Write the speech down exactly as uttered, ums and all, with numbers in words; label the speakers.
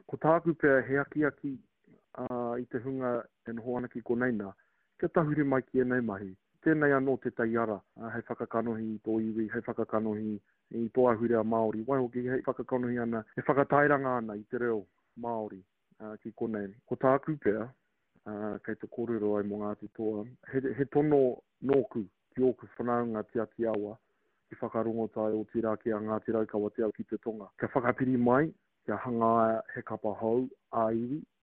Speaker 1: Ko tāku pēr he aki aki uh, i te hunga e noho ana ki koneina, kia tahuri mai ki e nei mahi. Tēnei anō te taiara, uh, hei whakakanohi i tō iwi, hei whakakanohi i tō ahurea Māori. Wai hoki hei whakakanohi ana, he whakatairanga ana i te reo Māori uh, ki konei. Ko tāku pēr, uh, kei te kōrero ai mō Ngāti Toa, he, he tono nōku ki oku whanaunga tia ti awa, ki whakarongotai o tira ki a Ngāti Raukawa te au ki te tonga. Kia whakapiri mai, kia hanga he kapa hau a iwi,